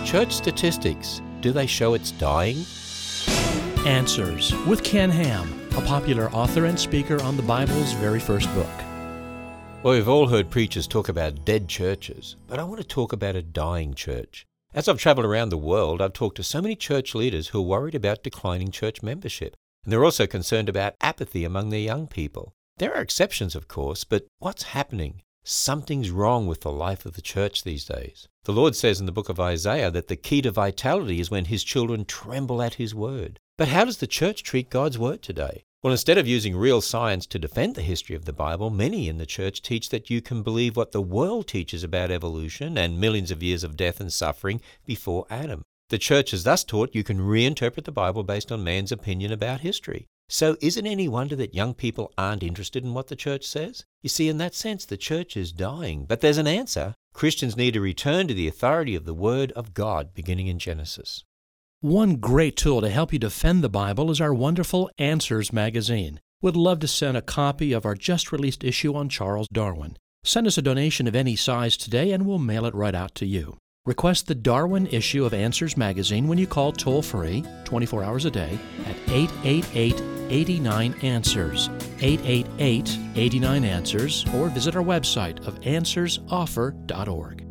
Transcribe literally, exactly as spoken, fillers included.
Church statistics, do they show it's dying? Answers with Ken Ham, a popular author and speaker on the Bible's very first book. Well, we've all heard preachers talk about dead churches, but I want to talk about a dying church. As I've traveled around the world, I've talked to so many church leaders who are worried about declining church membership. And they're also concerned about apathy among their young people. There are exceptions, of course, but what's happening? Something's wrong with the life of the church these days. The Lord says in the book of Isaiah that the key to vitality is when His children tremble at His word. But how does the church treat God's word today? Well, instead of using real science to defend the history of the Bible, many in the church teach that you can believe what the world teaches about evolution and millions of years of death and suffering before Adam. The church has thus taught you can reinterpret the Bible based on man's opinion about history. So is it any wonder that young people aren't interested in what the church says? You see, in that sense, the church is dying. But there's an answer. Christians need to return to the authority of the Word of God, beginning in Genesis. One great tool to help you defend the Bible is our wonderful Answers magazine. We'd love to send a copy of our just-released issue on Charles Darwin. Send us a donation of any size today and we'll mail it right out to you. Request the Darwin issue of Answers magazine when you call toll-free, twenty-four hours a day, at eight eight eight, eight nine, answers, eight eight eight, eight nine, answers, or visit our website of answers offer dot org.